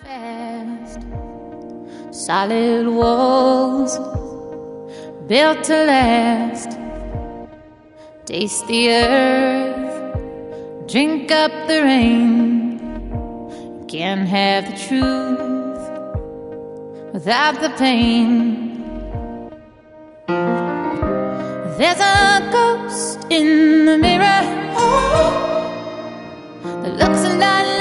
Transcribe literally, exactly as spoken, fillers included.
fast. Solid walls built to last. Taste the earth, drink up the rain. Can't have the truth without the pain. There's a ghost in the mirror that looks a lot